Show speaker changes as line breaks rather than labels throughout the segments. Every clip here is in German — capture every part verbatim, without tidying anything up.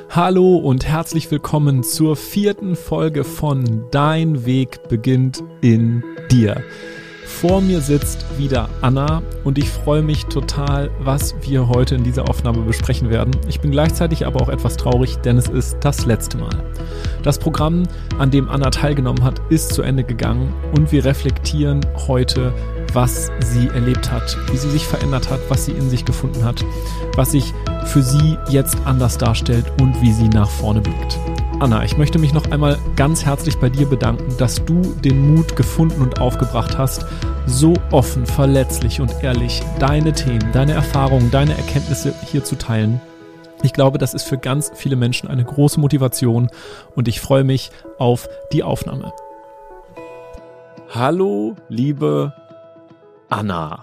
Hallo und herzlich willkommen zur vierten Folge von Dein Weg beginnt in dir. Vor mir sitzt wieder Anna und ich freue mich total, was wir heute in dieser Aufnahme besprechen werden. Ich bin gleichzeitig aber auch etwas traurig, denn es ist das letzte Mal. Das Programm, an dem Anna teilgenommen hat, ist zu Ende gegangen und wir reflektieren heute, was sie erlebt hat, wie sie sich verändert hat, was sie in sich gefunden hat, was sich für sie jetzt anders darstellt und wie sie nach vorne blickt. Anna, ich möchte mich noch einmal ganz herzlich bei dir bedanken, dass du den Mut gefunden und aufgebracht hast, so offen, verletzlich und ehrlich deine Themen, deine Erfahrungen, deine Erkenntnisse hier zu teilen. Ich glaube, das ist für ganz viele Menschen eine große Motivation und ich freue mich auf die Aufnahme. Hallo, liebe Anna.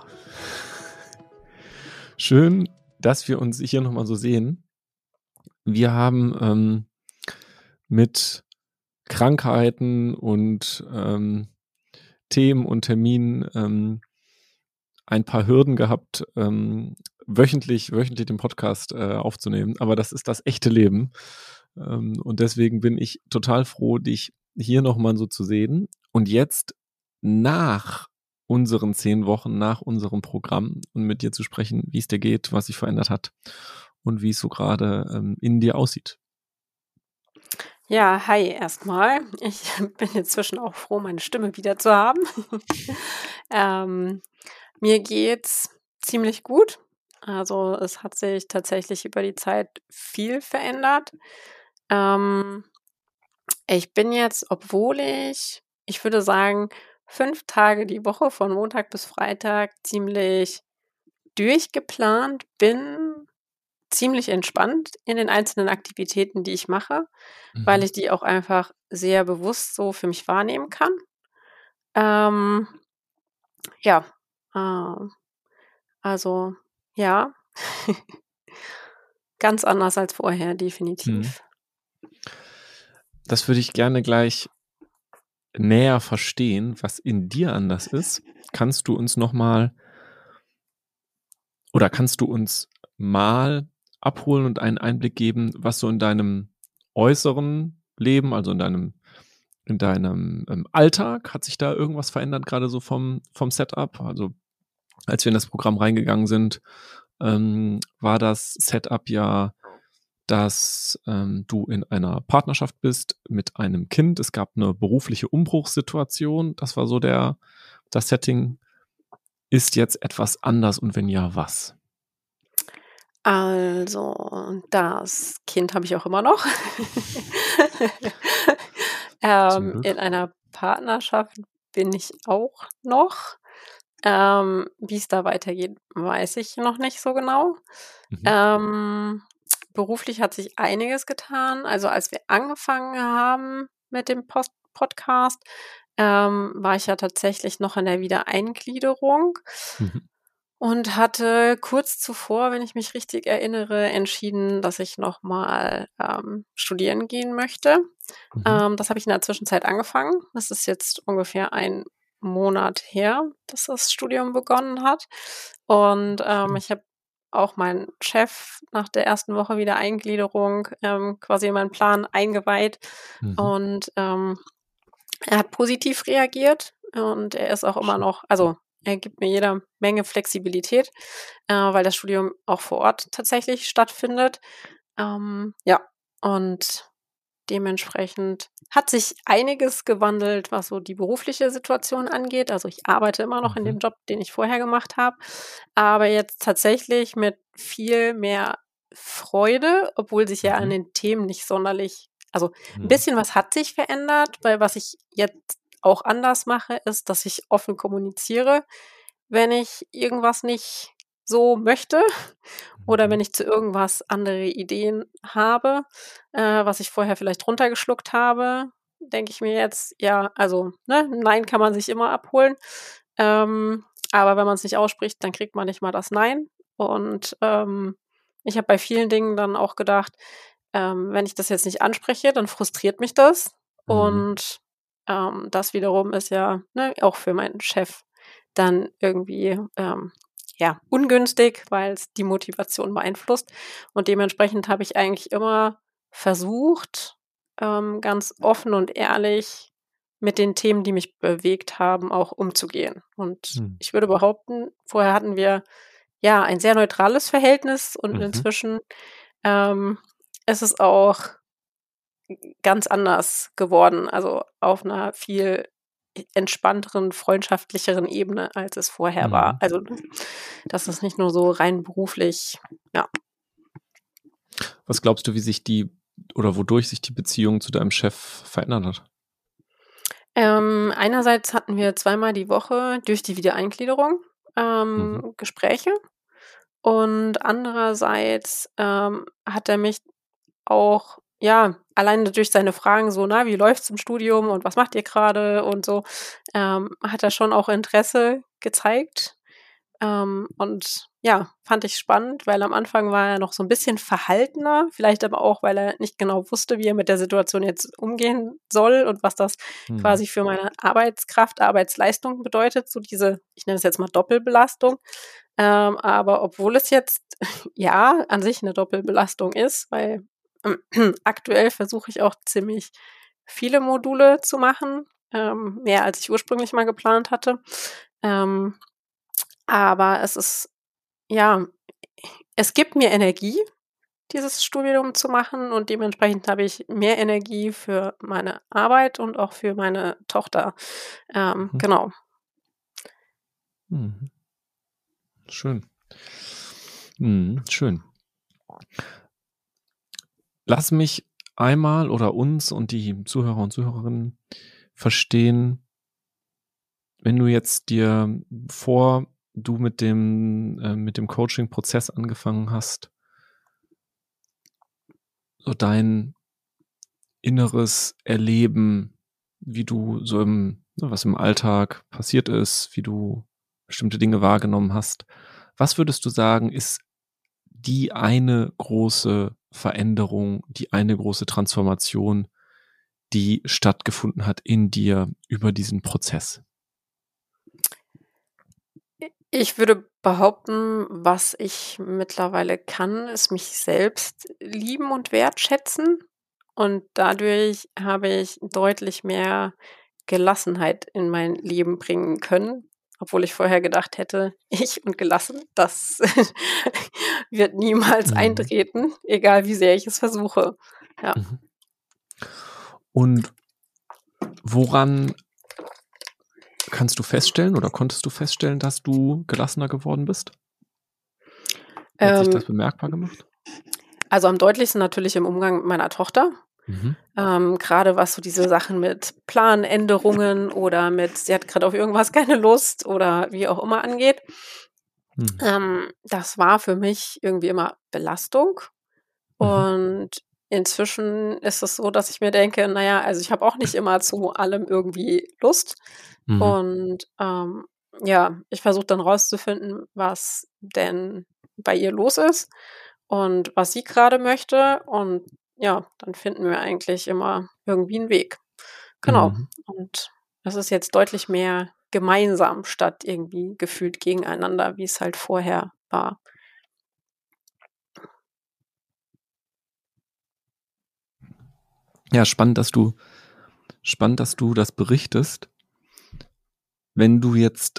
Schön, dass wir uns hier nochmal so sehen. Wir haben ähm, mit Krankheiten und ähm, Themen und Terminen ähm, ein paar Hürden gehabt, ähm, wöchentlich, wöchentlich den Podcast äh, aufzunehmen. Aber das ist das echte Leben. Ähm, und deswegen bin ich total froh, dich hier nochmal so zu sehen. Und jetzt nach unseren zehn Wochen, nach unserem Programm und mit dir zu sprechen, wie es dir geht, was sich verändert hat und wie es so gerade ähm, in dir aussieht.
Ja, hi erstmal. Ich bin inzwischen auch froh, meine Stimme wieder zu haben. ähm, mir geht's ziemlich gut. Also es hat sich tatsächlich über die Zeit viel verändert. Ähm, ich bin jetzt, obwohl ich, ich würde sagen, fünf Tage die Woche von Montag bis Freitag ziemlich durchgeplant bin, ziemlich entspannt in den einzelnen Aktivitäten, die ich mache, weil ich die auch einfach sehr bewusst so für mich wahrnehmen kann. Ähm, ja, äh, also ja, ganz anders als vorher,
Mhm.
definitiv.
Das würde ich gerne gleich näher verstehen, was in dir anders ist. Kannst du uns nochmal oder kannst du uns mal abholen und einen Einblick geben, was so in deinem äußeren Leben, also in deinem in deinem ähm, Alltag, hat sich da irgendwas verändert, gerade so vom, vom Setup? Also als wir in das Programm reingegangen sind, ähm, war das Setup ja, dass ähm, du in einer Partnerschaft bist mit einem Kind. Es gab eine berufliche Umbruchssituation. Das war so der, das Setting. Ist jetzt etwas anders und wenn ja, was?
Also, das Kind habe ich auch immer noch.
Zum
ähm, in
Glück.
einer Partnerschaft bin ich auch noch. Ähm, wie es da weitergeht, weiß ich noch nicht so genau.
Mhm.
Ähm, beruflich hat sich einiges getan. Also, als wir angefangen haben mit dem Post Podcast, ähm, war ich ja tatsächlich noch in der Wiedereingliederung
Mhm.
und hatte kurz zuvor, wenn ich mich richtig erinnere, entschieden, dass ich noch mal, ähm, studieren gehen möchte.
Mhm.
Ähm, das habe ich in der Zwischenzeit angefangen. Das ist jetzt ungefähr ein Monat her, dass das Studium begonnen hat. Und, ähm,
Schön.
ich habe auch meinen Chef nach der ersten Woche Wiedereingliederung, ähm, quasi in meinen Plan eingeweiht.
Mhm.
Und, ähm, er hat positiv reagiert und er ist auch immer
Schön.
noch also, er gibt mir jede Menge Flexibilität, äh, weil das Studium auch vor Ort tatsächlich stattfindet. Ähm, ja, und dementsprechend hat sich einiges gewandelt, was so die berufliche Situation angeht. Also, ich arbeite immer noch in dem
Mhm.
Job, den ich vorher gemacht habe, aber jetzt tatsächlich mit viel mehr Freude, obwohl sich ja an
Mhm.
den Themen nicht sonderlich also, 'n
Mhm.
bisschen was hat sich verändert, weil was ich jetzt auch anders mache, ist, dass ich offen kommuniziere, wenn ich irgendwas nicht so möchte oder wenn
Mhm.
ich zu irgendwas andere Ideen habe, äh, was ich vorher vielleicht runtergeschluckt habe, denke ich mir jetzt, ja, also, ne, 'n Nein kann man sich immer abholen, ähm, aber wenn man's nicht ausspricht, dann kriegt man nicht mal das Nein. Und, ähm, ich habe bei vielen Dingen dann auch gedacht, ähm, wenn ich das jetzt nicht anspreche, dann frustriert mich das.
Mhm.
Und, ähm, das wiederum ist ja, ne, auch für meinen Chef dann irgendwie, ähm, ja, ungünstig, weil's die Motivation beeinflusst. Und dementsprechend habe ich eigentlich immer versucht, ähm, ganz offen und ehrlich mit den Themen, die mich bewegt haben, auch umzugehen. Und
Mhm.
ich würde behaupten, vorher hatten wir ja ein sehr neutrales Verhältnis und
Mhm.
inzwischen ähm, ist es auch ganz anders geworden, also auf einer viel entspannteren, freundschaftlicheren Ebene, als es vorher war.
Mhm.
Also, das ist nicht nur so rein beruflich, ja.
Was glaubst du, wie sich die oder wodurch sich die Beziehung zu deinem Chef verändert hat?
Ähm, einerseits hatten wir zweimal die Woche durch die Wiedereingliederung,
Mhm.
ähm, Gespräche und andererseits, ähm, hat er mich auch, ja, alleine durch seine Fragen so: „Na, wie läuft's im Studium und was macht ihr grade?“ und so, ähm, hat er schon auch Interesse gezeigt. Ähm, und ja, fand ich spannend, weil am Anfang war er noch so 'n bisschen verhaltener, vielleicht aber auch, weil er nicht genau wusste, wie er mit der Situation jetzt umgehen soll und was das
Mhm.
quasi für meine Arbeitskraft, Arbeitsleistung bedeutet, so diese, ich nenne es jetzt mal Doppelbelastung. Ähm, aber obwohl es jetzt, ja, an sich 'ne Doppelbelastung ist, weil aktuell versuche ich auch ziemlich viele Module zu machen, ähm, mehr als ich ursprünglich mal geplant hatte. Ähm, aber es ist ja, es gibt mir Energie, dieses Studium zu machen und dementsprechend habe ich mehr Energie für meine Arbeit und auch für meine Tochter. Ähm,
Mhm.
genau.
Mhm. Schön. Mhm, schön. Lass mich einmal oder uns und die Zuhörer und Zuhörerinnen verstehen wenn du jetzt dir, bevor du mit dem äh, mit dem Coaching-Prozess angefangen hast so dein inneres Erleben, wie du so im ne, was im Alltag passiert ist, wie du bestimmte Dinge wahrgenommen hast. Was würdest du sagen, ist die eine große Veränderung, die eine große Transformation, die stattgefunden hat in dir über diesen Prozess?
I ich würde behaupten, was ich mittlerweile kann, ist mich selbst lieben und wertschätzen. Und dadurch habe ich deutlich mehr Gelassenheit in mein Leben bringen können, obwohl ich vorher gedacht hätte: „Ich und gelassen, das wird niemals
Mhm.
eintreten, egal wie sehr ich es versuche.“ Ja.
Mhm. Und woran kannst du feststellen oder konntest du feststellen, dass du gelassener geworden bist? Wie hat sich das
Ähm
bemerkbar gemacht?
Also, am deutlichsten natürlich im Umgang mit meiner Tochter.
Mhm.
Ähm, grade was so diese Sachen mit Planänderungen oder mit sie hat grad auf irgendwas keine Lust oder wie auch immer angeht.
Mhm.
Ähm, das war für mich irgendwie immer Belastung.
Mhm.
Und inzwischen ist es so, dass ich mir denke: „Na ja, also, ich habe auch nicht immer zu allem irgendwie Lust.“
Mhm.
Und, ähm, ja, ich versuche dann rauszufinden, was denn bei ihr los ist und was sie grade möchte. Und ja, dann finden wir eigentlich immer irgendwie 'n Weg. Genau.
Mhm.
Und das ist jetzt deutlich mehr gemeinsam statt irgendwie gefühlt gegeneinander, wie's halt vorher war.
Ja, spannend, dass du spannend, dass du das berichtest. Wenn du jetzt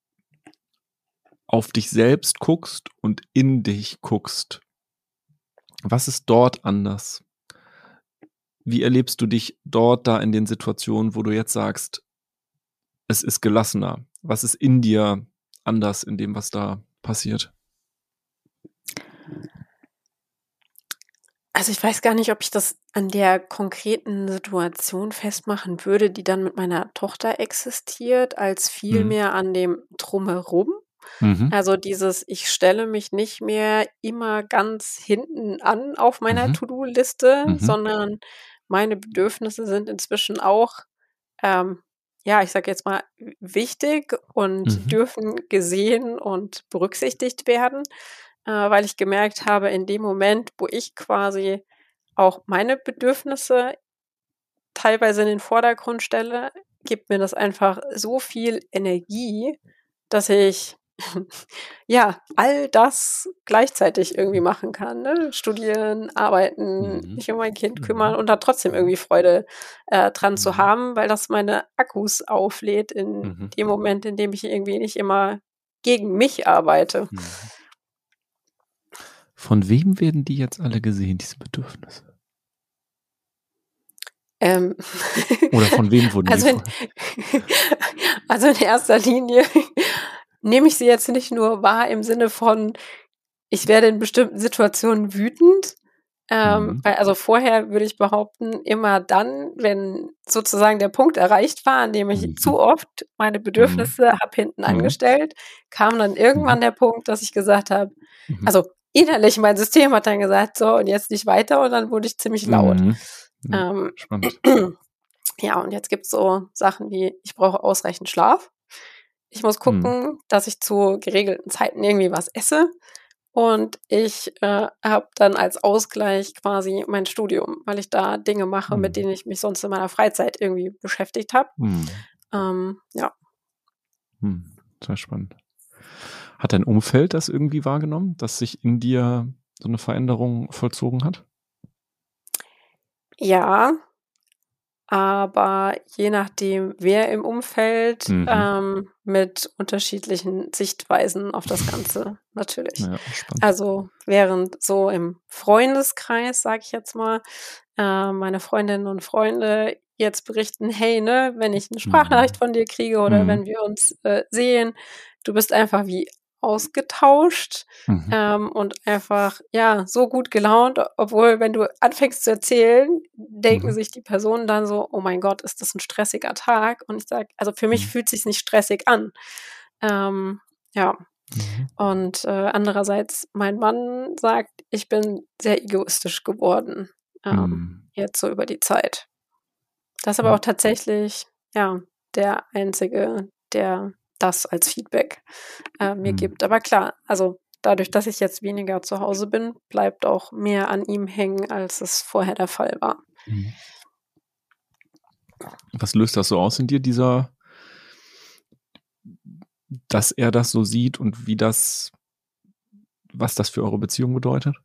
auf dich selbst guckst und in dich guckst was ist dort anders? Wie erlebst du dich dort da in den Situationen, wo du jetzt sagst es ist gelassener? Was ist in dir anders in dem, was da passiert?
Also, ich weiß gar nicht, ob ich das an der konkreten Situation festmachen würde, die dann mit meiner Tochter existiert, als
Mhm.
vielmehr an dem Drumherum.
Mhm.
Also, dieses ich stelle mich nicht mehr immer ganz hinten an auf meiner
Mhm.
To-do-Liste,
Mhm.
sondern meine Bedürfnisse sind inzwischen auch, ähm, ja, ich sage jetzt mal, w wichtig und
Mhm.
dürfen gesehen und berücksichtigt werden, äh, weil ich gemerkt habe, in dem Moment, wo ich quasi auch meine Bedürfnisse teilweise in den Vordergrund stelle, gibt mir das einfach so viel Energie, dass ich ja, all das gleichzeitig irgendwie machen kann, ne? Studieren, arbeiten,
Mhm.
mich um mein Kind
Mhm.
kümmern und da trotzdem irgendwie Freude äh, dran zu
Mhm.
haben, weil das meine Akkus auflädt in
Mhm.
dem Moment, in dem ich irgendwie nicht immer gegen mich arbeite.
Mhm. Von wem werden die jetzt alle gesehen, diese Bedürfnisse?
Ähm,
Oder von wem wurden die
also, in,
vorher?
also in erster Linie nehme ich sie jetzt nicht nur wahr im Sinne von, ich werde in bestimmten Situationen wütend, ähm,
Mhm.
weil also vorher würde ich behaupten, immer dann, wenn sozusagen der Punkt erreicht war, an dem ich
Mhm.
zu oft meine
Mhm.
Bedürfnisse habe hinten
Mhm.
angestellt, kam dann
Mhm.
irgendwann der Punkt, dass ich gesagt habe,
Mhm.
also innerlich mein System hat dann gesagt, so und jetzt nicht weiter und dann wurde ich ziemlich laut.
Mhm. Ja,
Ähm,
spannend.
ja, und jetzt gibt's so Sachen wie, ich brauche ausreichend Schlaf. Ich muss
Mhm.
gucken, dass ich zu geregelten Zeiten irgendwie was esse. Und ich äh, habe dann als Ausgleich quasi mein Studium, weil ich da Dinge mache, mit
Mhm.
denen ich mich sonst in meiner Freizeit irgendwie beschäftigt habe.
Mhm.
Ähm, ja.
Mhm. Sehr spannend. Hat dein Umfeld das irgendwie wahrgenommen, dass sich in dir so eine Veränderung vollzogen hat?
Ja, aber je nachdem, wer im Umfeld,
Mhm.
ähm, mit unterschiedlichen Sichtweisen auf das Ganze natürlich.
Ja, spannend.
Also während so im Freundeskreis, sage ich jetzt mal, äh, meine Freundinnen und Freunde jetzt berichten: „Hey, ne, wenn ich eine Sprachnachricht
Mhm.
von dir kriege oder
Mhm.
wenn wir uns, äh, sehen, du bist einfach wie ausgetauscht,
Mhm.
ähm, und einfach, ja, so gut gelaunt, obwohl, wenn du anfängst zu erzählen, denken
Mhm.
sich die Personen dann so: „Oh mein Gott, ist das ein stressiger Tag?“ Und ich sage, also, für mich
Mhm.
fühlt sich's nicht stressig an. Ähm, ja.
Mhm.
Und, äh, andererseits mein Mann sagt, ich bin sehr egoistisch geworden, ähm,
Mhm.
jetzt so über die Zeit. Das ist aber
Ja.
auch tatsächlich, ja, der Einzige, der das als Feedback, äh, mir
Mhm.
gibt. Aber klar, also dadurch, dass ich jetzt weniger zu Hause bin, bleibt auch mehr an ihm hängen, als es vorher der Fall war.
Mhm. Was löst das so aus in dir, dieser dass er das so sieht und wie das was das für eure Beziehung bedeutet?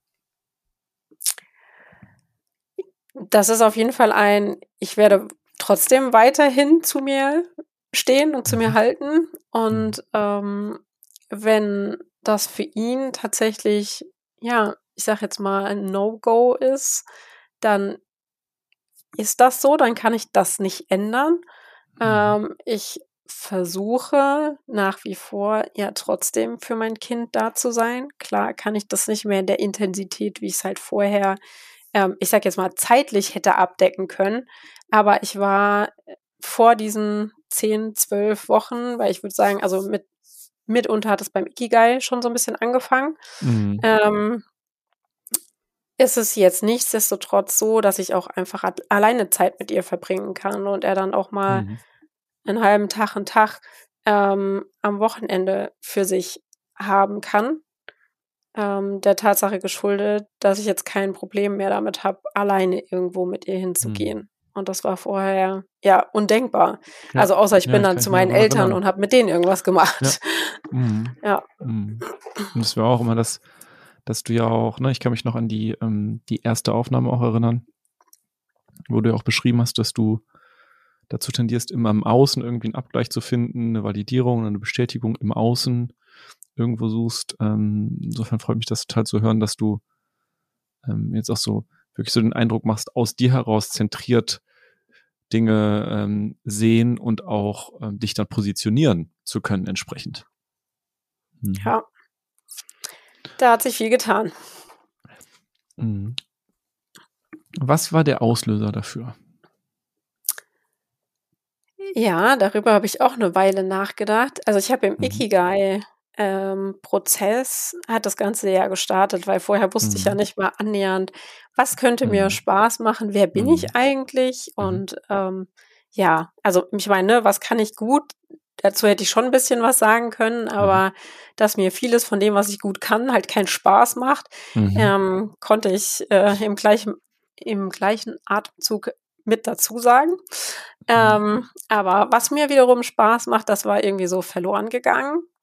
Das ist auf jeden Fall ein, ich werde trotzdem weiterhin zu mir stehen und zu mir
Mhm.
halten.
Mhm.
Und, ähm, wenn das für ihn tatsächlich, ja, ich sage jetzt mal, ein No-Go ist, dann ist das so, dann kann ich das nicht ändern.
Mhm.
Ähm, ich versuche nach wie vor ja trotzdem für mein Kind da zu sein. Klar kann ich das nicht mehr in der Intensität, wie ich's halt vorher, ähm, ich sage jetzt mal, zeitlich hätte abdecken können. Aber ich war äh, vor diesen zehn, zwölf Wochen, weil ich würde sagen, also mit mitunter hat es beim Ikigai schon so ein bisschen angefangen,
Mhm.
ähm, ist es jetzt nichtsdestotrotz so, dass ich auch einfach at alleine Zeit mit ihr verbringen kann und er dann auch mal
Mhm.
'n halben Tag 'n Tag, ähm, am Wochenende für sich haben kann, ähm, der Tatsache geschuldet, dass ich jetzt kein Problem mehr damit habe, alleine irgendwo mit ihr
Mhm.
hinzugehen. Und das war vorher, ja, undenkbar.
Ja.
Also, außer ich bin
Ja,
dann
kann ich
zu
mich
meinen
auch noch
Eltern
erinnern.
und habe mit denen irgendwas
Ja.
gemacht.
Mhm.
Ja.
Mhm. Und es war auch immer das dass du ja auch ne, ich kann mich noch an die ähm, die erste Aufnahme auch erinnern, wo du ja auch beschrieben hast, dass du dazu tendierst, immer im Außen irgendwie 'n Abgleich zu finden, 'ne Validierung, 'ne Bestätigung im Außen irgendwo suchst. Ähm, insofern freut mich das total zu hören, dass du, ähm, jetzt auch so wirklich so den Eindruck machst, aus dir heraus zentriert Dinge, ähm, sehen und auch, ähm, dich dann positionieren zu können entsprechend. Mhm.
Ja, da hat sich viel getan.
Mhm. Was war der Auslöser dafür?
Ja, darüber habe ich auch 'ne Weile nachgedacht. Also, ich habe im
Mhm.
Ikigai, ähm, Prozess hat das Ganze ja gestartet, weil vorher wusste ich ja
Mhm.
nicht mal annähernd, was könnte mir
Mhm.
Spaß machen, wer bin
Mhm.
ich eigentlich?
Mhm.
Und, ähm, ja, also, ich meine, ne, was kann ich gut? Dazu hätte ich schon 'n bisschen was sagen können,
Mhm.
aber dass mir vieles von dem, was ich gut kann, halt keinen Spaß macht,
Mhm.
ähm, konnte ich, äh, im gleichen im gleichen Atemzug mit dazu sagen.
Mhm.
Ähm, aber was mir wiederum Spaß macht, das war irgendwie so verloren gegangen.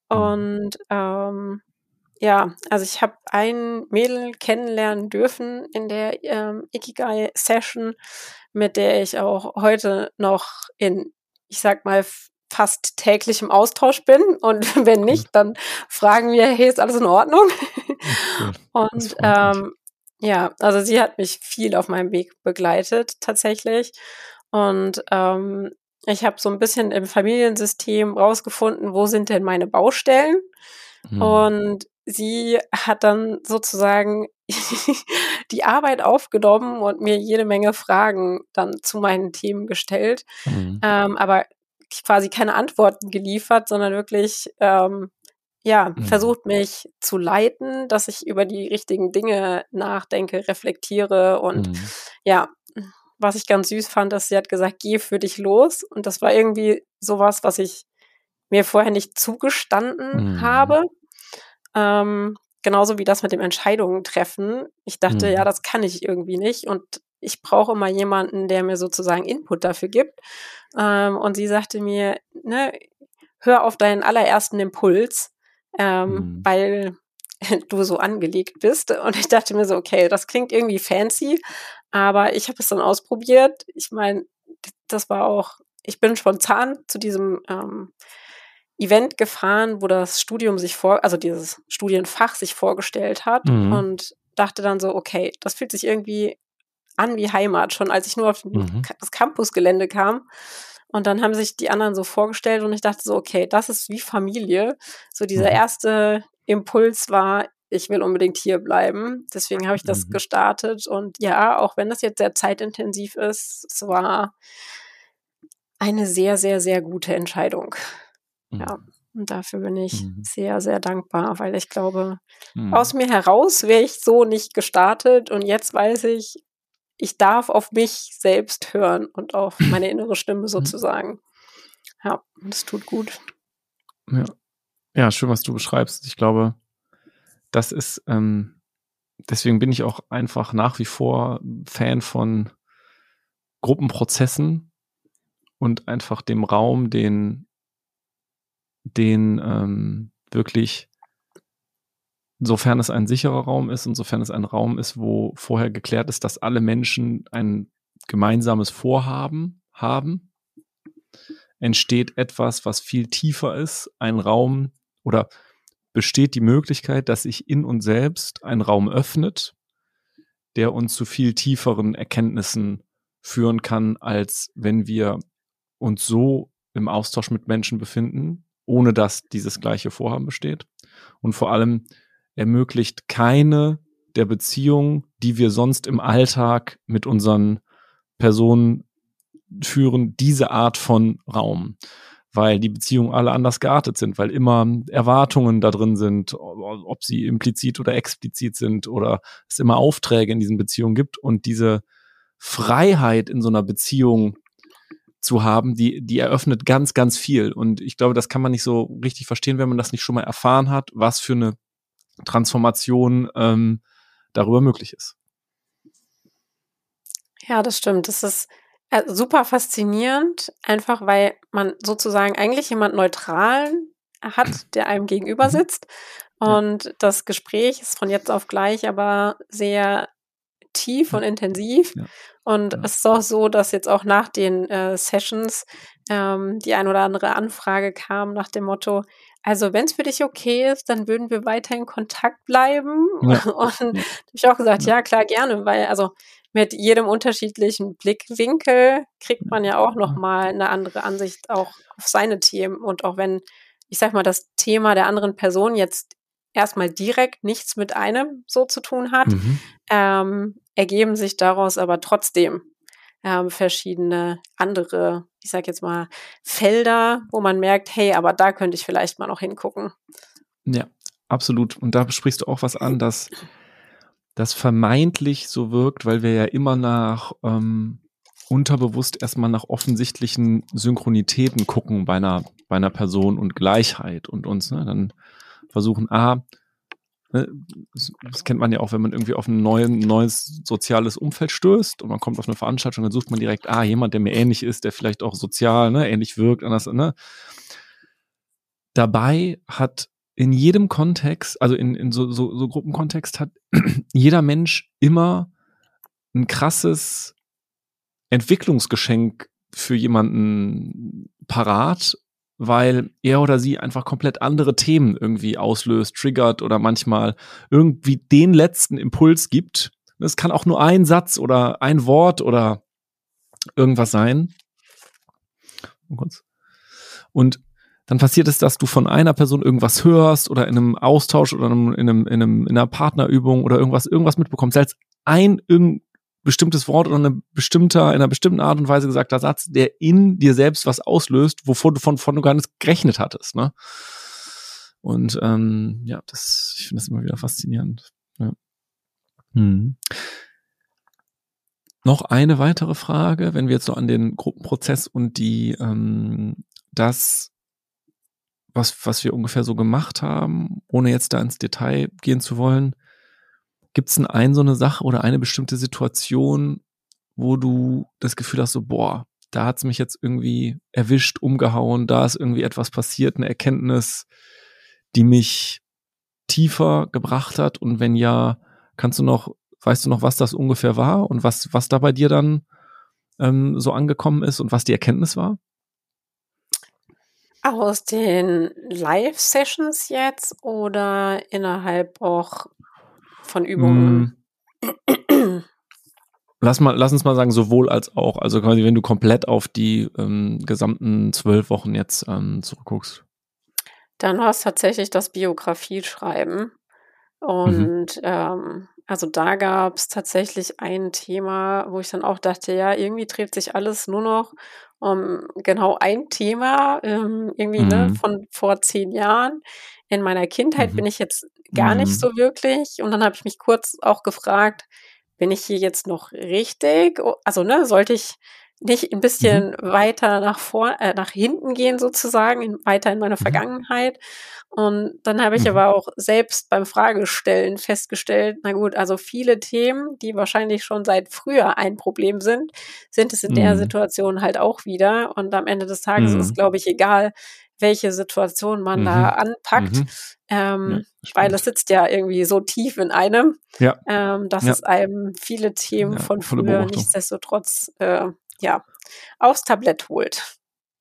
Und ähm, ja, also ich habe ein Mädel kennenlernen dürfen in der ähm, Ikigai-Session, mit der ich auch heute noch in, ich sag mal, f- fast täglichem Austausch bin. Und wenn
Cool.
nicht, dann fragen wir, hey, ist alles in Ordnung?
Cool. Das
Und
freut mich.
ähm, ja, also sie hat mich viel auf meinem Weg begleitet tatsächlich. Und ähm, ich habe so ein bisschen im Familiensystem rausgefunden, wo sind denn meine Baustellen?
Mhm.
Und sie hat dann sozusagen die Arbeit aufgenommen und mir jede Menge Fragen dann zu meinen Themen gestellt,
Mhm.
ähm, aber quasi keine Antworten geliefert, sondern wirklich ähm, ja,
Mhm.
versucht mich zu leiten, dass ich über die richtigen Dinge nachdenke, reflektiere und
Mhm.
ja, was ich ganz süß fand, ist, sie hat gesagt, geh für dich los. Und das war irgendwie sowas, was ich mir vorher nicht zugestanden
Mhm.
habe. Ähm, genauso wie das mit dem Entscheidungen treffen. Ich dachte, ja,
Mhm.
das kann ich irgendwie nicht. Und ich brauche immer jemanden, der mir sozusagen Input dafür gibt. Ähm, und sie sagte mir, ne, hör auf deinen allerersten Impuls, ähm,
Mhm.
weil du so angelegt bist. Und ich dachte mir so, okay, das klingt irgendwie fancy, aber ich habe es dann ausprobiert. Ich meine, das war auch, ich bin spontan zu diesem ähm, Event gefahren, wo das Studium sich vor, also dieses Studienfach sich vorgestellt hat
Mhm.
und dachte dann so, okay, das fühlt sich irgendwie an wie Heimat, schon als ich nur auf den,
Mhm.
das Campusgelände kam. Und dann haben sich die anderen so vorgestellt und ich dachte so, okay, das ist wie Familie. So dieser
Mhm.
erste Impuls war, ich will unbedingt hier bleiben. Deswegen habe ich das
Mhm.
gestartet. Und ja, auch wenn das jetzt sehr zeitintensiv ist, es war eine sehr, sehr, sehr gute Entscheidung. Ja,
Mhm.
und dafür bin ich
Mhm.
sehr, sehr dankbar, weil ich glaube, aus
Mhm.
mir heraus wäre ich so nicht gestartet. Und jetzt weiß ich, ich darf auf mich selbst hören und auf meine innere Stimme sozusagen. Ja, und es tut gut.
Ja. Ja, schön, was du beschreibst. Ich glaube, das ist, ähm, deswegen bin ich auch einfach nach wie vor Fan von Gruppenprozessen und einfach dem Raum, den, den ähm, wirklich, sofern es ein sicherer Raum ist und sofern es ein Raum ist, wo vorher geklärt ist, dass alle Menschen ein gemeinsames Vorhaben haben, entsteht etwas, was viel tiefer ist, ein Raum oder besteht die Möglichkeit, dass sich in uns selbst ein Raum öffnet, der uns zu viel tieferen Erkenntnissen führen kann, als wenn wir uns so im Austausch mit Menschen befinden, ohne dass dieses gleiche Vorhaben besteht. Und vor allem ermöglicht keine der Beziehungen, die wir sonst im Alltag mit unseren Personen führen, diese Art von Raum, weil die Beziehungen alle anders geartet sind, weil immer Erwartungen da drin sind, ob sie implizit oder explizit sind oder es immer Aufträge in diesen Beziehungen gibt und diese Freiheit in so einer Beziehung zu haben, die, die eröffnet ganz, ganz viel. Und ich glaube, das kann man nicht so richtig verstehen, wenn man das nicht schon mal erfahren hat, was für eine Transformation ähm, darüber möglich ist.
Ja, das stimmt. Das ist äh, super faszinierend, einfach weil man sozusagen eigentlich jemand Neutralen hat, der einem gegenüber
Mhm.
sitzt.
Ja.
Und das Gespräch ist von jetzt auf gleich aber sehr tief
Ja.
und intensiv.
Ja.
Und
Ja.
es ist auch so, dass jetzt auch nach den äh, Sessions ähm, die ein oder andere Anfrage kam nach dem Motto, also wenn es für dich okay ist, dann würden wir weiter in Kontakt bleiben.
Ja.
Und
Ja.
da habe ich auch gesagt,
Ja.
ja klar, gerne, weil also mit jedem unterschiedlichen Blickwinkel kriegt man ja auch nochmal eine andere Ansicht auch auf seine Themen. Und auch wenn, ich sag mal, das Thema der anderen Person jetzt erstmal direkt nichts mit einem so zu tun hat,
Mhm.
ähm, ergeben sich daraus aber trotzdem ähm, verschiedene andere, ich sag jetzt mal, Felder, wo man merkt, hey, aber da könnte ich vielleicht mal noch hingucken.
Ja, absolut. Und da sprichst du auch was an, dass das vermeintlich so wirkt, weil wir ja immer nach ähm, unterbewusst erstmal nach offensichtlichen Synchronitäten gucken bei einer, bei einer Person und Gleichheit und uns ne, dann versuchen, ah, ne, das, das kennt man ja auch, wenn man irgendwie auf ein neuen, neues soziales Umfeld stößt und man kommt auf eine Veranstaltung, dann sucht man direkt, ah, jemand, der mir ähnlich ist, der vielleicht auch sozial ne, ähnlich wirkt, anders, ne? dabei hat in jedem Kontext, also in, in so, so, so Gruppenkontext, hat jeder Mensch immer ein krasses Entwicklungsgeschenk für jemanden parat, weil er oder sie einfach komplett andere Themen irgendwie auslöst, triggert oder manchmal irgendwie den letzten Impuls gibt. Es kann auch nur ein Satz oder ein Wort oder irgendwas sein. Und dann passiert es, dass du von einer Person irgendwas hörst oder in einem Austausch oder in, einem, in, einem, in einer Partnerübung oder irgendwas, irgendwas mitbekommst, als ein irgend bestimmtes Wort oder eine bestimmter, in einer bestimmten Art und Weise gesagter Satz, der in dir selbst was auslöst, wovor du von, von du gar nicht gerechnet hattest. Ne? Und ähm, ja, das, ich finde das immer wieder faszinierend. Ja. Hm. Noch eine weitere Frage, wenn wir jetzt so an den Gruppenprozess und die ähm, das was, was wir ungefähr so gemacht haben, ohne jetzt da ins Detail gehen zu wollen, gibt es denn ein so eine Sache oder eine bestimmte Situation, wo du das Gefühl hast, so, boah, da hat es mich jetzt irgendwie erwischt, umgehauen, da ist irgendwie etwas passiert, eine Erkenntnis, die mich tiefer gebracht hat? Und wenn ja, kannst du noch, weißt du noch, was das ungefähr war und was, was da bei dir dann ähm, so angekommen ist und was die Erkenntnis war?
Aus den Live-Sessions jetzt oder innerhalb auch von Übungen?
Mm. Lass mal, lass uns mal sagen, sowohl als auch. Also quasi, wenn du komplett auf die ähm, gesamten zwölf Wochen jetzt ähm, zurückguckst.
Dann war es tatsächlich das Biografie-Schreiben. Und mhm. ähm, also da gab es tatsächlich ein Thema, wo ich dann auch dachte, ja, irgendwie dreht sich alles nur noch um genau ein Thema, ähm, irgendwie
Mhm.
ne, von vor zehn Jahren. In meiner Kindheit
Mhm.
bin ich jetzt gar
Mhm.
nicht so wirklich. Und dann habe ich mich kurz auch gefragt, bin ich hier jetzt noch richtig? O- Also ne, sollte ich nicht ein bisschen weiter nach vor, äh, nach hinten gehen sozusagen, in, weiter in meine
Mhm.
Vergangenheit? Und dann habe ich
Mhm.
aber auch selbst beim Fragestellen festgestellt, na gut, also viele Themen, die wahrscheinlich schon seit früher ein Problem sind, sind es in der
Mhm.
Situation halt auch wieder. Und am Ende des Tages ist,
Mhm.
glaube ich, egal, welche Situation man da
Mhm.
anpackt,
Mhm.
ähm,
Ja,
weil
spannend.
es sitzt ja irgendwie so tief in einem,
Ja,
ähm, dass
Ja.
es einem viele Themen
Ja,
von
volle
früher
Beobachtung.
nichtsdestotrotz äh, ja, aufs Tablett holt.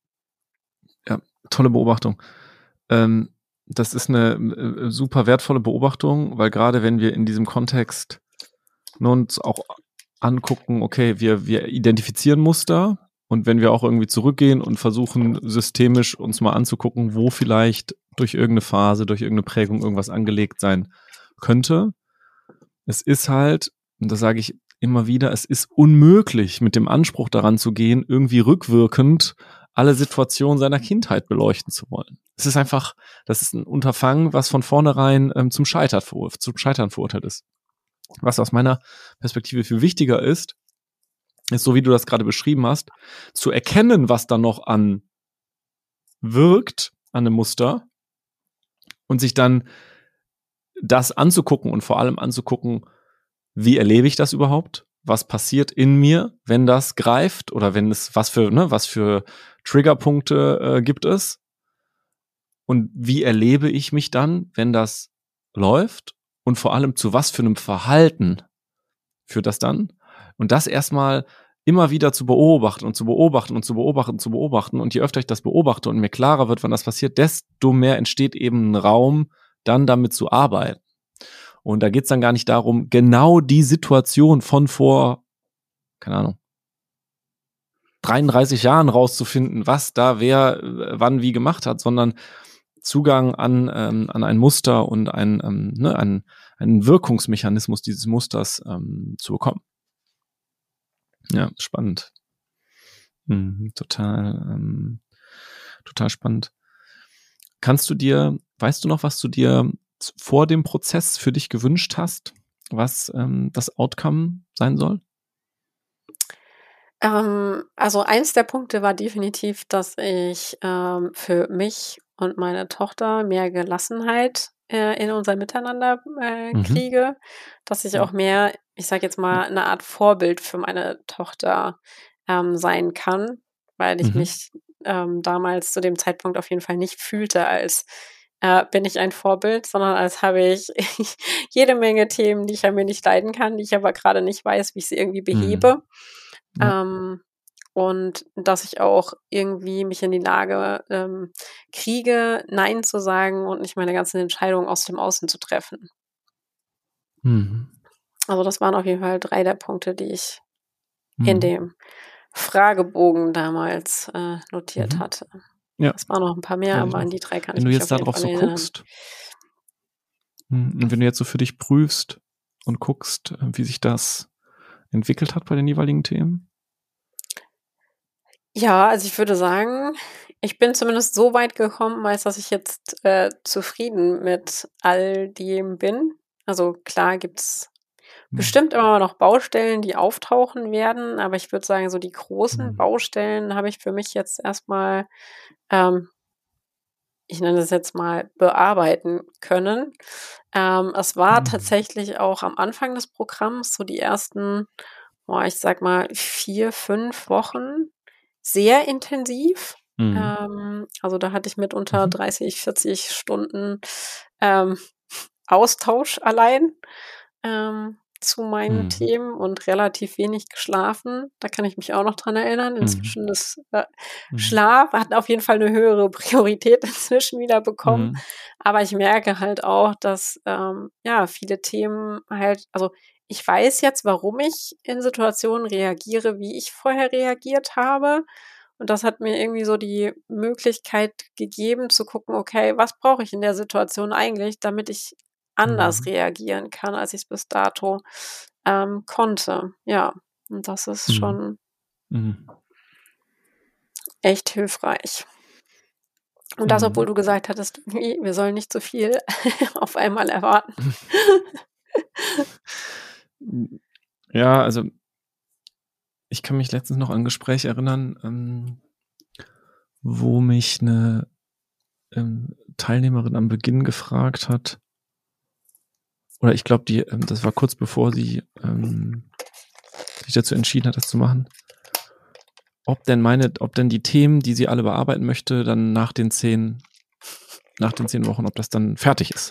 Ja, tolle Beobachtung. Ähm, das ist eine äh, super wertvolle Beobachtung, weil gerade wenn wir in diesem Kontext nur uns auch angucken, okay, wir, wir identifizieren Muster und wenn wir auch irgendwie zurückgehen und versuchen systemisch uns mal anzugucken, wo vielleicht durch irgendeine Phase, durch irgendeine Prägung irgendwas angelegt sein könnte. Es ist halt, und das sage ich immer wieder, es ist unmöglich, mit dem Anspruch daran zu gehen, irgendwie rückwirkend alle Situationen seiner Kindheit beleuchten zu wollen. Es ist einfach, das ist ein Unterfangen, was von vornherein ähm, zum Scheitern, zum Scheitern verurteilt ist. Was aus meiner Perspektive viel wichtiger ist, ist, so wie du das gerade beschrieben hast, zu erkennen, was da noch an wirkt, an einem Muster und sich dann das anzugucken und vor allem anzugucken, wie erlebe ich das überhaupt? Was passiert in mir, wenn das greift oder wenn es, was für, ne, was für Triggerpunkte äh, gibt es? Und wie erlebe ich mich dann, wenn das läuft? Und vor allem zu was für einem Verhalten führt das dann? Und das erstmal immer wieder zu beobachten und zu beobachten und zu beobachten und zu beobachten. Und je öfter ich das beobachte und mir klarer wird, wann das passiert, desto mehr entsteht eben ein Raum, dann damit zu arbeiten. Und da geht's dann gar nicht darum, genau die Situation von vor, keine Ahnung, dreiunddreißig Jahren rauszufinden, was da wer äh, wann wie gemacht hat, sondern Zugang an, ähm, an ein Muster und ein, ähm, ne, einen, einen Wirkungsmechanismus dieses Musters ähm, zu bekommen. Ja, spannend. Mhm, total, ähm, total spannend. Kannst du dir, weißt du noch, was du dir vor dem Prozess für dich gewünscht hast, was ähm, das Outcome sein soll?
Ähm, also eins der Punkte war definitiv, dass ich ähm, für mich und meine Tochter mehr Gelassenheit äh, in unser Miteinander äh,
Mhm.
kriege, dass ich
Ja.
auch mehr, ich sage jetzt mal, eine Art Vorbild für meine Tochter ähm, sein kann, weil ich
Mhm.
mich ähm, damals zu dem Zeitpunkt auf jeden Fall nicht fühlte, als äh, bin ich ein Vorbild, sondern als habe ich jede Menge Themen, die ich an mir nicht leiden kann, die ich aber gerade nicht weiß, wie ich sie irgendwie behebe.
Mhm. Ja.
Ähm, und dass ich auch irgendwie mich in die Lage ähm, kriege, Nein zu sagen und nicht meine ganzen Entscheidungen aus dem Außen zu treffen.
Mhm.
Also das waren auf jeden Fall drei der Punkte, die ich in
Mhm.
dem Fragebogen damals äh, notiert
Mhm.
hatte.
Ja,
Es waren noch ein paar mehr,
weiß ich
aber an
noch.
die drei kann
Wenn
ich
du
mich
jetzt
auf jeden
darauf
Fall
so
erinnern.
guckst, mhm, und wenn du jetzt so für dich prüfst und guckst, äh, wie sich das entwickelt hat bei den jeweiligen Themen?
Ja, also ich würde sagen, ich bin zumindest so weit gekommen, als dass ich jetzt äh, zufrieden mit all dem bin. Also klar gibt's
Mhm.
bestimmt immer noch Baustellen, die auftauchen werden, aber ich würde sagen, so die großen
Mhm.
Baustellen habe ich für mich jetzt erstmal, ähm, ich nenne es jetzt mal, bearbeiten können. Ähm, es war
Mhm.
tatsächlich auch am Anfang des Programms, so die ersten, boah, ich sag mal, vier, fünf Wochen sehr intensiv.
Mhm.
Ähm, also da hatte ich mitunter
Mhm.
dreißig, vierzig Stunden ähm, Austausch allein ähm, zu meinen
Mhm.
Themen und relativ wenig geschlafen. Da kann ich mich auch noch dran erinnern.
Mhm.
Inzwischen ist äh,
Mhm.
Schlaf hat auf jeden Fall eine höhere Priorität inzwischen wieder bekommen.
Mhm.
Aber ich merke halt auch, dass ähm, ja viele Themen halt, also ich weiß jetzt, warum ich in Situationen reagiere, wie ich vorher reagiert habe. Und das hat mir irgendwie so die Möglichkeit gegeben zu gucken, okay, was brauche ich in der Situation eigentlich, damit ich anders
Mhm.
reagieren kann, als ich es bis dato ähm, konnte. Ja, und das ist
Mhm.
schon
Mhm.
echt hilfreich. Und das, obwohl
Mhm.
du gesagt hattest, irgendwie, wir sollen nicht so viel auf einmal erwarten.
Ja, also ich kann mich letztens noch an ein Gespräch erinnern, ähm, wo mich eine ähm, Teilnehmerin am Beginn gefragt hat, oder ich glaube, die, ähm, das war kurz bevor sie ähm, sich dazu entschieden hat, das zu machen, ob denn meine, ob denn die Themen, die sie alle bearbeiten möchte, dann nach den zehn, nach den zehn Wochen, ob das dann fertig ist.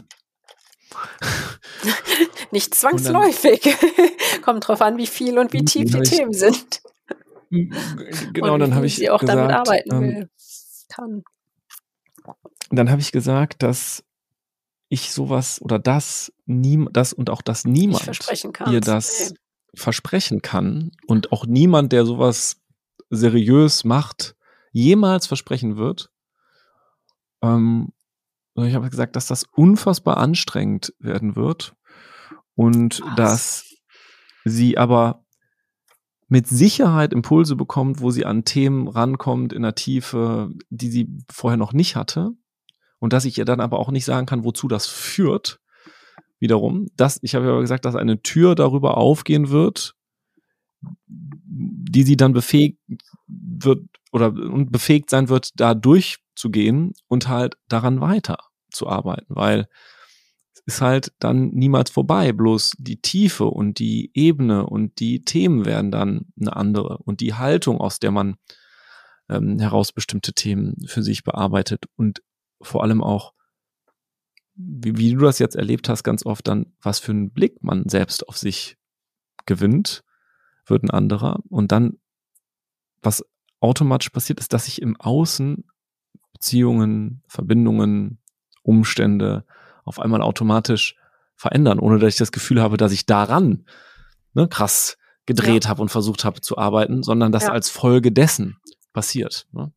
Nicht
Und dann,
zwangsläufig. Kommt drauf an, wie viel und wie tief
dann
die
habe ich,
Themen sind.
genau,
Und wie
dann habe
viel
ich
sie auch damit
gesagt,
arbeiten
ähm,
will. Kann.
dann habe ich gesagt, dass ich sowas oder das, nie, das und auch das
Nicht
niemand
versprechen
ihr
kannst.
das
Nee.
versprechen kann und auch niemand, der sowas seriös macht, jemals versprechen wird. Ähm, ich habe gesagt, dass das unfassbar anstrengend werden wird und
Was?
dass sie aber mit Sicherheit Impulse bekommt, wo sie an Themen rankommt in der Tiefe, die sie vorher noch nicht hatte. Und dass ich ihr dann aber auch nicht sagen kann, wozu das führt. Wiederum, dass, ich habe ja gesagt, dass eine Tür darüber aufgehen wird, die sie dann befähigt wird oder und befähigt sein wird, da durchzugehen und halt daran weiter zu arbeiten, weil es ist halt dann niemals vorbei, bloß die Tiefe und die Ebene und die Themen werden dann eine andere und die Haltung, aus der man ähm, heraus bestimmte Themen für sich bearbeitet und vor allem auch, wie, wie du das jetzt erlebt hast, ganz oft dann, was für einen Blick man selbst auf sich gewinnt, wird ein anderer. Und dann, was automatisch passiert, ist, dass sich im Außen Beziehungen, Verbindungen, Umstände auf einmal automatisch verändern, ohne dass ich das Gefühl habe, dass ich daran ne, krass gedreht
Ja.
habe und versucht habe zu arbeiten, sondern das
Ja.
als Folge dessen passiert. Ne?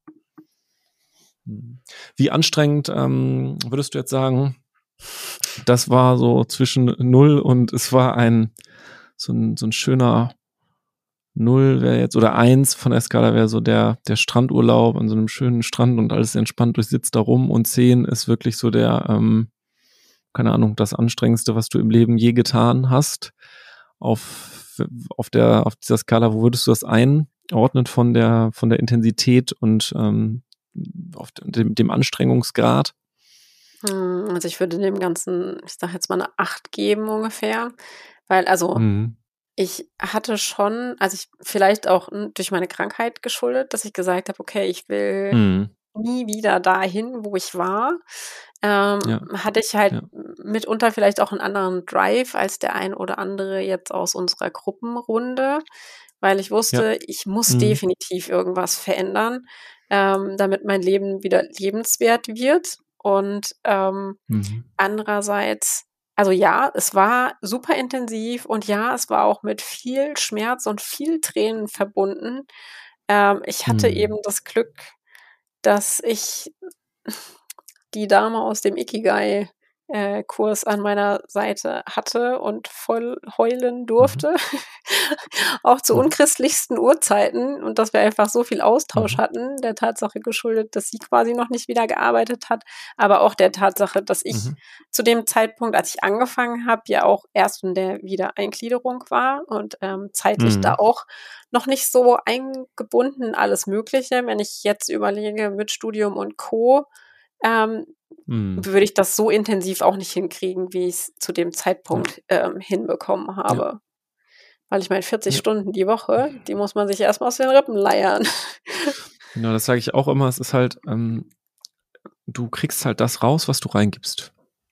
Wie anstrengend ähm, würdest du jetzt sagen, das war so zwischen null und es war ein so ein, so ein schöner Null wäre jetzt, oder eins von der Skala wäre so der, der Strandurlaub an so einem schönen Strand und alles entspannt, du sitzt da rum, und zehn ist wirklich so der, ähm, keine Ahnung, das Anstrengendste, was du im Leben je getan hast. Auf, auf der, auf dieser Skala, wo würdest du das einordnen von der, von der Intensität und ähm, auf dem, dem Anstrengungsgrad?
Hm, also ich würde dem Ganzen, ich sage jetzt mal eine acht geben ungefähr, weil also
Mhm.
ich hatte schon, also ich vielleicht auch n- durch meine Krankheit geschuldet, dass ich gesagt habe, okay, ich will
Mhm.
nie wieder dahin, wo ich war. Ähm,
Ja,
hatte ich halt
ja.
mitunter vielleicht auch einen anderen Drive als der ein oder andere jetzt aus unserer Gruppenrunde, weil ich
Ja.
wusste, ich muss
Mhm.
definitiv irgendwas verändern, ähm, damit mein Leben wieder lebenswert wird. Und ähm,
Mhm.
andererseits, also ja, es war super intensiv und ja, es war auch mit viel Schmerz und viel Tränen verbunden. Ähm, ich hatte eben
Mhm.
das Glück, dass ich die Dame aus dem Ikigai äh, Kurs an meiner Seite hatte und voll heulen
Mhm.
durfte, auch zu
Mhm.
unchristlichsten Uhrzeiten, und dass wir einfach so viel Austausch
Mhm.
hatten, der Tatsache geschuldet, dass sie quasi noch nicht wieder gearbeitet hat, aber auch der Tatsache, dass ich
Mhm.
zu dem Zeitpunkt, als ich angefangen habe, ja auch erst in der Wiedereingliederung war und ähm, zeitlich da
Mhm.
auch noch nicht so eingebunden, alles Mögliche. Wenn ich jetzt überlege mit Studium und Co., ähm,
Mhm.
würde ich das so intensiv auch nicht hinkriegen, wie ich es zu dem
Ja.
Zeitpunkt ähm, hinbekommen
Ja.
habe. Weil ich meine, vierzig
Ja.
Stunden die Woche, die muss man sich erstmal aus den Rippen leiern.
Genau, das sage ich auch immer. Es ist halt, ähm, du kriegst halt das raus, was du reingibst.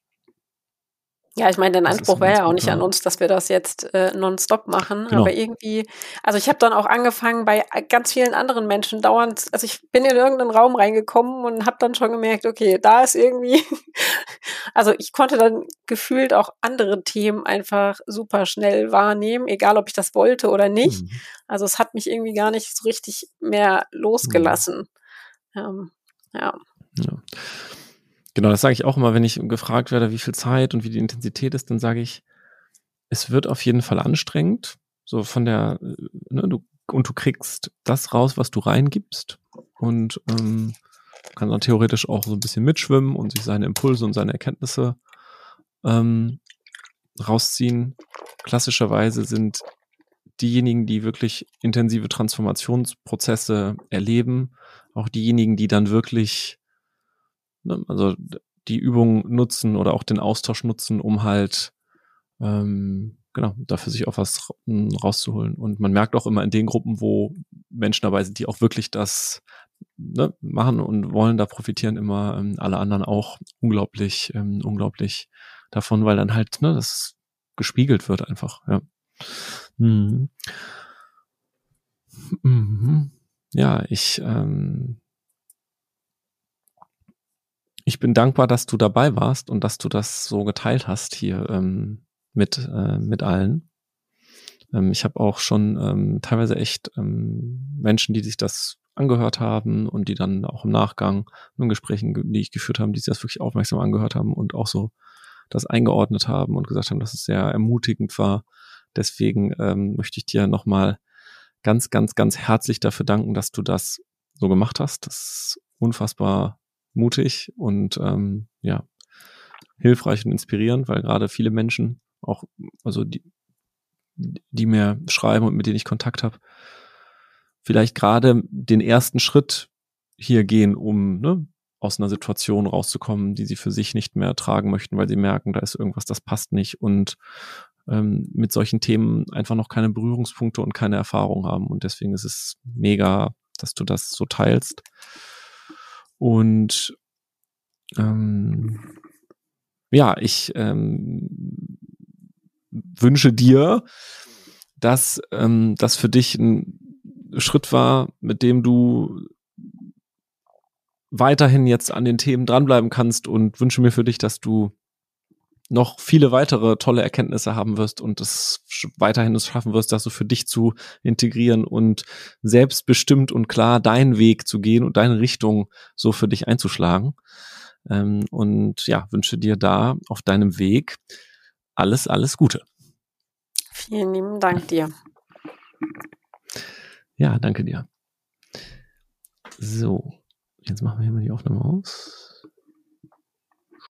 Ja, ich meine, der
Das ist so
Anspruch
ein
wäre
ganz
ja auch nicht an
guter.
uns, dass wir das jetzt äh, nonstop machen, aber
Genau.
irgendwie, also ich habe dann auch angefangen bei äh, ganz vielen anderen Menschen dauernd, also ich bin in irgendeinen Raum reingekommen und habe dann schon gemerkt, okay, da ist irgendwie, also ich konnte dann gefühlt auch andere Themen einfach super schnell wahrnehmen, egal ob ich das wollte oder nicht.
Mhm.
Also es hat mich irgendwie gar nicht so richtig mehr
Mhm.
losgelassen. Ähm, ja.
Ja. Genau, das sage ich auch immer, wenn ich gefragt werde, wie viel Zeit und wie die Intensität ist, dann sage ich, es wird auf jeden Fall anstrengend, so von der, äh, ne, du, und du kriegst das raus, was du reingibst, und ähm, kann dann theoretisch auch so ein bisschen mitschwimmen und sich seine Impulse und seine Erkenntnisse ähm, rausziehen. Klassischerweise sind diejenigen, die wirklich intensive Transformationsprozesse erleben, auch diejenigen, die dann wirklich, ne, also die Übung nutzen oder auch den Austausch nutzen, um halt ähm, genau, dafür sich auch was ra- rauszuholen. Und man merkt auch immer in den Gruppen, wo Menschen dabei sind, die auch wirklich das, ne, machen und wollen, da profitieren immer ähm, alle anderen auch unglaublich, ähm, unglaublich davon, weil dann halt, ne, das gespiegelt wird einfach, ja. Mhm. Mhm. Ja, ich, ähm, ich bin dankbar, dass du dabei warst und dass du das so geteilt hast hier ähm, mit, äh, mit allen. Ähm, ich habe auch schon ähm, teilweise echt ähm, Menschen, die sich das angehört haben und die dann auch im Nachgang in Gesprächen, ge- die ich geführt habe, die sich das wirklich aufmerksam angehört haben und auch so das eingeordnet haben und gesagt haben, dass es sehr ermutigend war. Deswegen ähm, möchte ich dir nochmal ganz, ganz, ganz herzlich dafür danken, dass du das so gemacht hast. Das ist unfassbar mutig und ähm, ja, hilfreich und inspirierend, weil gerade viele Menschen auch, also die, die mir schreiben und mit denen ich Kontakt habe, vielleicht gerade den ersten Schritt hier gehen, um, ne, aus einer Situation rauszukommen, die sie für sich nicht mehr tragen möchten, weil sie merken, da ist irgendwas, das passt nicht, und ähm, mit solchen Themen einfach noch keine Berührungspunkte und keine Erfahrung haben. Und deswegen ist es mega, dass du das so teilst. Und ähm, ja, ich ähm, wünsche dir, dass ähm, das für dich ein Schritt war, mit dem du weiterhin jetzt an den Themen dranbleiben kannst, und wünsche mir für dich, dass du noch viele weitere tolle Erkenntnisse haben wirst und es weiterhin es schaffen wirst, das so für dich zu integrieren und selbstbestimmt und klar deinen Weg zu gehen und deine Richtung so für dich einzuschlagen. Ähm, und ja, wünsche dir da auf deinem Weg alles, alles Gute.
Vielen lieben Dank dir.
Ja, danke dir. So, jetzt machen wir hier mal die Aufnahme aus.